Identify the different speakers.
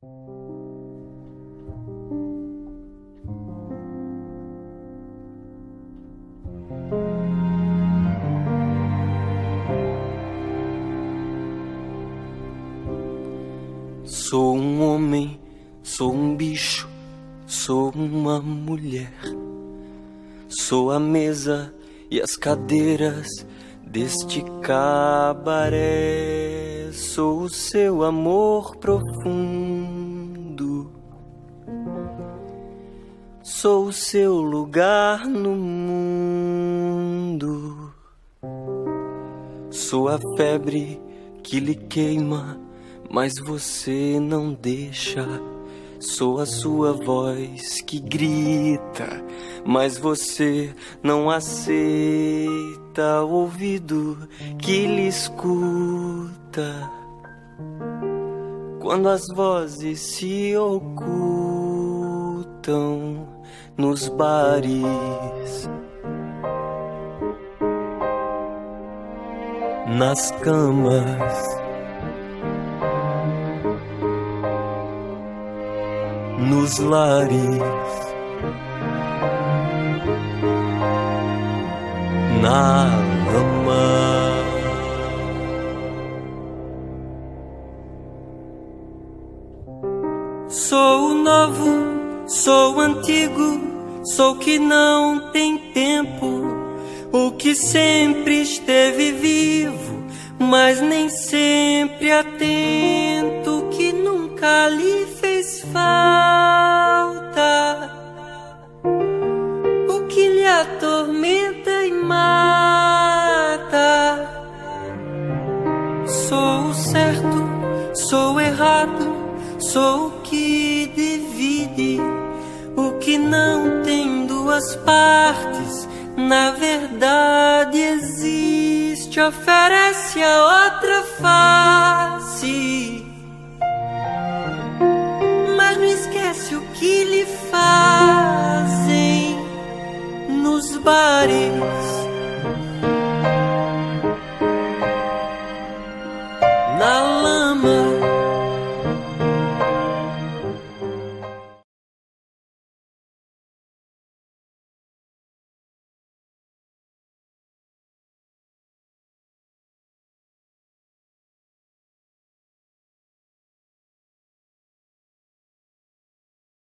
Speaker 1: Sou um homem, sou um bicho, sou uma mulher. Sou a mesa e as cadeiras deste cabaré. Sou o seu amor profundo. Sou o seu lugar no mundo. Sou a febre que lhe queima, mas você não deixa. Sou a sua voz que grita, mas você não aceita. O ouvido que lhe escuta quando as vozes se ocultam nos bares, nas camas, nos lares, na lama. Sou o novo, sou o antigo, sou o que não tem tempo, o que sempre esteve vivo, mas nem sempre atento, que nunca lhe fez falta, o que lhe atormenta e mata. Sou o certo, sou o errado, sou o que divide, o que não tem duas partes, na verdade existe, oferece a outra